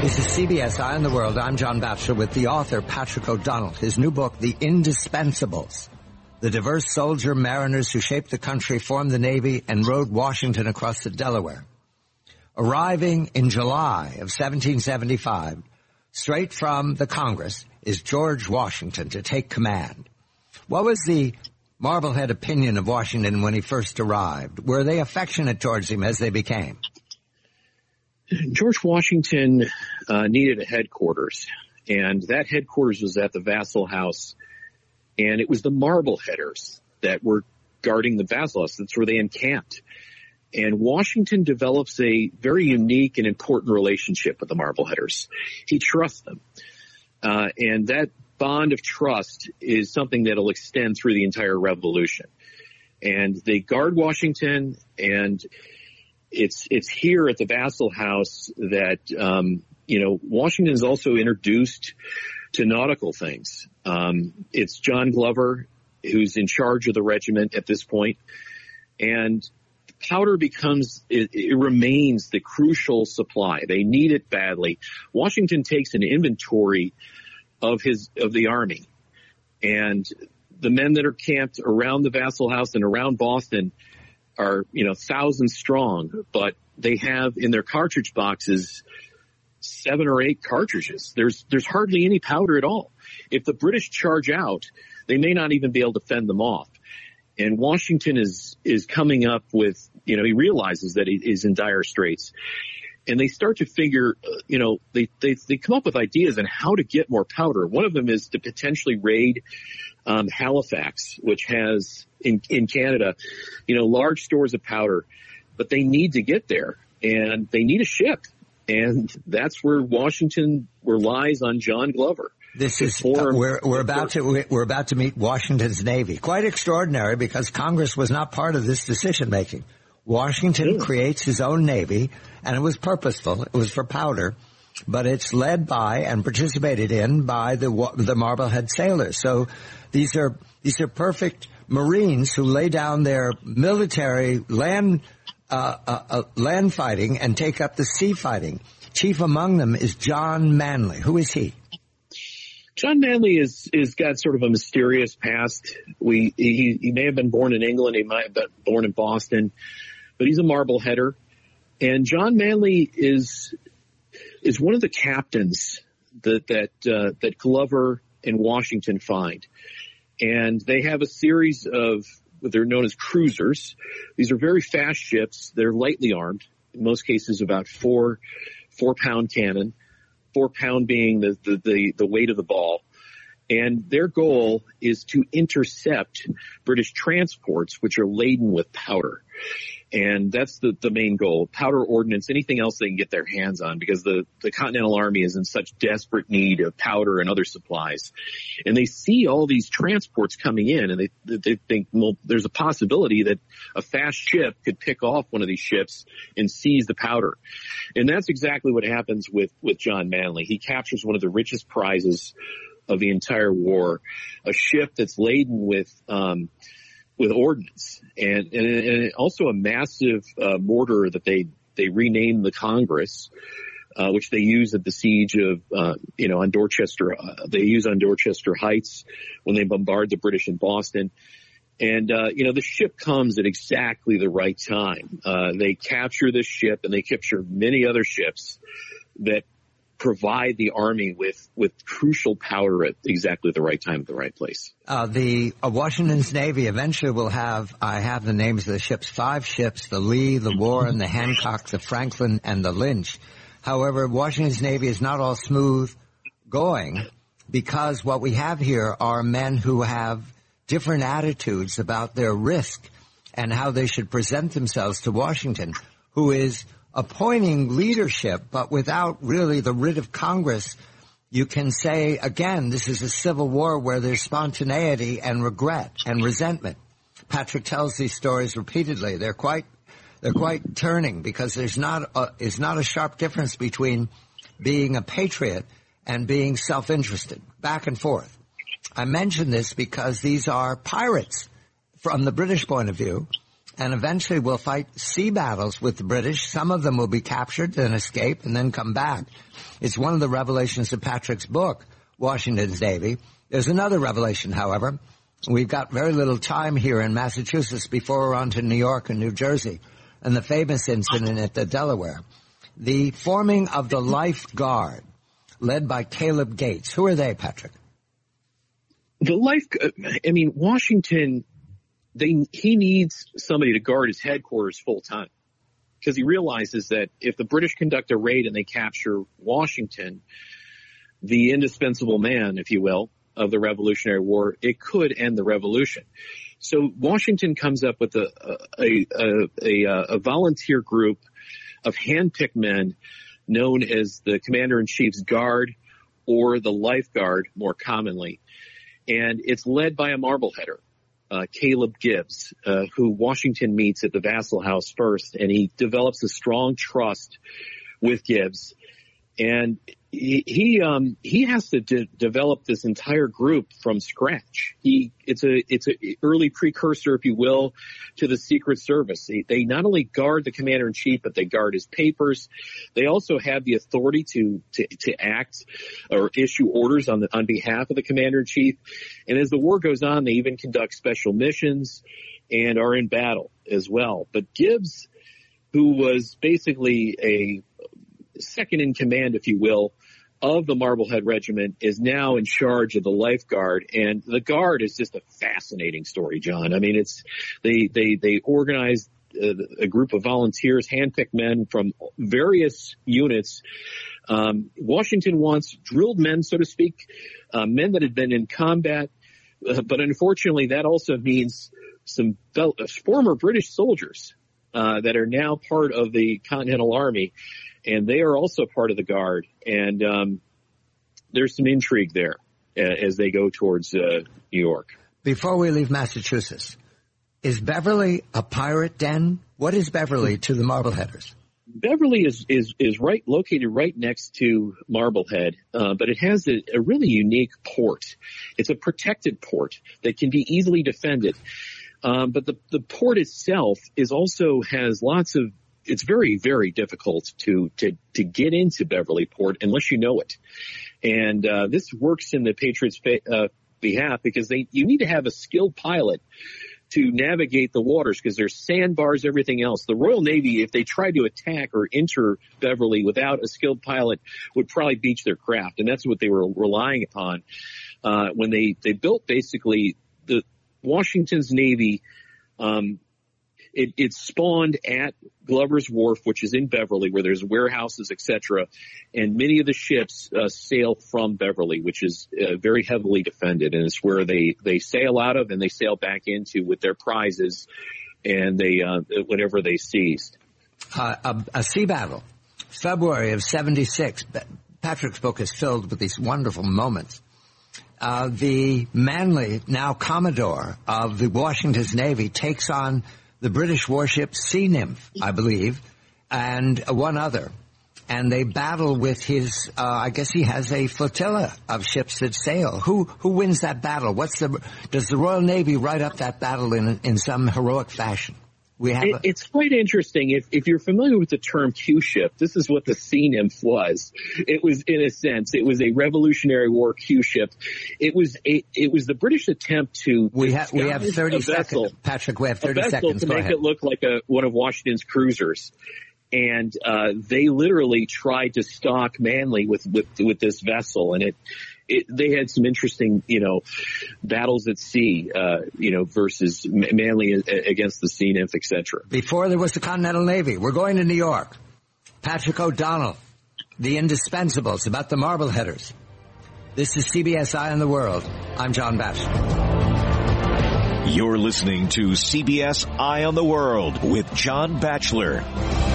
This is CBS Eye on the World. I'm John Batchelor with the author, Patrick O'Donnell. His new book, The Indispensables. The diverse soldier mariners who shaped the country, formed the Navy, and rode Washington across the Delaware. Arriving in July of 1775, straight from the Congress, is George Washington to take command. What was the Marblehead opinion of Washington when he first arrived? Were they affectionate towards him as they became? George Washington needed a headquarters, and that headquarters was at the Vassal House, and it was the Marbleheaders that were guarding the Vassal House. That's where they encamped. And Washington develops a very unique and important relationship with the Marbleheaders. He trusts them. And that bond of trust is something that will extend through the entire Revolution. And they guard Washington, and it's here at the Vassal House that, Washington is also introduced to nautical things. It's John Glover who's in charge of the regiment at this point. And powder it remains the crucial supply. They need it badly. Washington takes an inventory of the army, and the men that are camped around the Vassal House and around Boston are, thousands strong, but they have in their cartridge boxes 7 or 8 cartridges. There's hardly any powder at all. If the British charge out, they may not even be able to fend them off. And Washington is coming up with, he realizes that he is in dire straits. And they start to figure, they come up with ideas on how to get more powder. One of them is to potentially raid Halifax, which has in Canada, large stores of powder, but they need to get there, and they need a ship. And that's where Washington relies on John Glover. This is we're about to meet Washington's Navy. Quite extraordinary, because Congress was not part of this decision making. Washington creates his own Navy, and it was purposeful. It was for powder, but it's led by and participated in by the Marblehead sailors. So these are perfect Marines who lay down their military land fighting and take up the sea fighting. Chief among them is John Manley. Who is he? John Manley is got sort of a mysterious past. He may have been born in England. He might have been born in Boston, but he's a Marbleheader. And John Manley is one of the captains that Glover and Washington find. And they have a series of, they're known as cruisers. These are very fast ships. They're lightly armed, in most cases about 4-pound cannon, 4 pound being the weight of the ball. And their goal is to intercept British transports, which are laden with powder. And that's the main goal. Powder, ordnance, anything else they can get their hands on, because the Continental Army is in such desperate need of powder and other supplies. And they see all these transports coming in, and they think, well, there's a possibility that a fast ship could pick off one of these ships and seize the powder. And that's exactly what happens with John Manley. He captures one of the richest prizes of the entire war, a ship that's laden with ordnance and also a massive mortar that they renamed the Congress, which they use at the siege of on Dorchester. They use on Dorchester Heights when they bombard the British in Boston. And the ship comes at exactly the right time. They capture this ship, and they capture many other ships that provide the army with crucial powder at exactly the right time at the right place. The Washington's Navy eventually will have, I have the names of the ships, 5 ships, the Lee, the Warren, the Hancock, the Franklin, and the Lynch. However, Washington's Navy is not all smooth going, because what we have here are men who have different attitudes about their risk and how they should present themselves to Washington, who is appointing leadership, but without really the writ of Congress. You can say, again, this is a civil war where there's spontaneity and regret and resentment. Patrick tells these stories repeatedly. They're quite turning, because there's not a sharp difference between being a patriot and being self-interested, back and forth. I mention this because these are pirates from the British point of view, and eventually will fight sea battles with the British. Some of them will be captured, then escape, and then come back. It's one of the revelations of Patrick's book, Washington's Navy. There's another revelation, however. We've got very little time here in Massachusetts before we're on to New York and New Jersey, and the famous incident at the Delaware. The forming of the Life Guard, led by Caleb Gates. Who are they, Patrick? Washington, he needs somebody to guard his headquarters full time, because he realizes that if the British conduct a raid and they capture Washington, the indispensable man, if you will, of the Revolutionary War, it could end the revolution. So Washington comes up with a volunteer group of handpicked men known as the Commander-in-Chief's Guard, or the Life Guard more commonly. And it's led by a Marbleheader, Caleb Gibbs, who Washington meets at the Vassal House first, and he develops a strong trust with Gibbs. And he has to develop this entire group from scratch. It's a early precursor, if you will, to the Secret Service. They not only guard the Commander-in-Chief, but they guard his papers. They also have the authority to act or issue orders on behalf of the Commander-in-Chief. And as the war goes on, they even conduct special missions and are in battle as well. But Gibbs, who was basically a second in command, if you will, of the Marblehead Regiment, is now in charge of the Life Guard. And the Guard is just a fascinating story, John. I mean, they organized a group of volunteers, handpicked men from various units. Washington wants drilled men, so to speak, men that had been in combat. But unfortunately, that also means some former British soldiers that are now part of the Continental Army. And they are also part of the Guard. And there's some intrigue there as they go towards New York. Before we leave Massachusetts, is Beverly a pirate den? What is Beverly to the Marbleheaders? Beverly is located right next to Marblehead, but it has a really unique port. It's a protected port that can be easily defended. But the port itself has lots of, it's very, very difficult to get into Beverly Port unless you know it. And this works in the Patriots' behalf, because you need to have a skilled pilot to navigate the waters, because there's sandbars, everything else. The Royal Navy, if they tried to attack or enter Beverly without a skilled pilot, would probably beach their craft. And that's what they were relying upon when they built basically the Washington's Navy. It spawned at Glover's Wharf, which is in Beverly, where there's warehouses, etc. And many of the ships sail from Beverly, which is very heavily defended. And it's where they sail out of and they sail back into with their prizes and whatever they seized. A sea battle, February of 76. Patrick's book is filled with these wonderful moments. The Manly, now Commodore of the Washington's Navy, takes on the British warship Sea Nymph, I believe, and one other. And they battle with his, I guess he has a flotilla of ships that sail. Who wins that battle? Does the Royal Navy write up that battle in some heroic fashion? It's quite interesting. If you're familiar with the term Q ship, this is what the Sea Nymph was. It was, in a sense, it was a Revolutionary War Q ship. It was the British attempt to. We have 30 seconds, Patrick. We have 30 seconds. To make it look like one of Washington's cruisers. And they literally tried to stalk Manly with this vessel, and they had some interesting, battles at sea, versus Manly against the Sea Nymph, etc. Before there was the Continental Navy, we're going to New York. Patrick O'Donnell, the Indispensables, about the Marbleheaders. This is CBS Eye on the World. I'm John Batchelor. You're listening to CBS Eye on the World with John Batchelor.